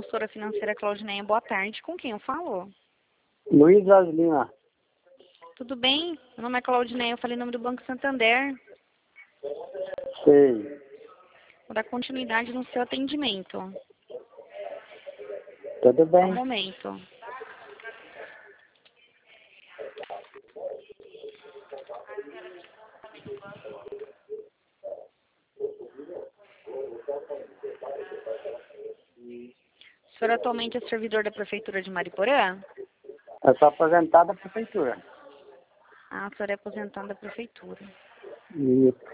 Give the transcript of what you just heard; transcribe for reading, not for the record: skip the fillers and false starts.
consultora financeira Claudineia. Boa tarde. Com quem eu falo? Luiz Aslina. Tudo bem? Meu nome é Claudineia. Eu falei em nome do Banco Santander. Sei. Vou dar continuidade no seu atendimento. Tudo bem. Um momento. O senhor atualmente é servidor da Prefeitura de Mariporã? Eu sou aposentado da prefeitura. Ah, o senhor é aposentado da Prefeitura. Isso.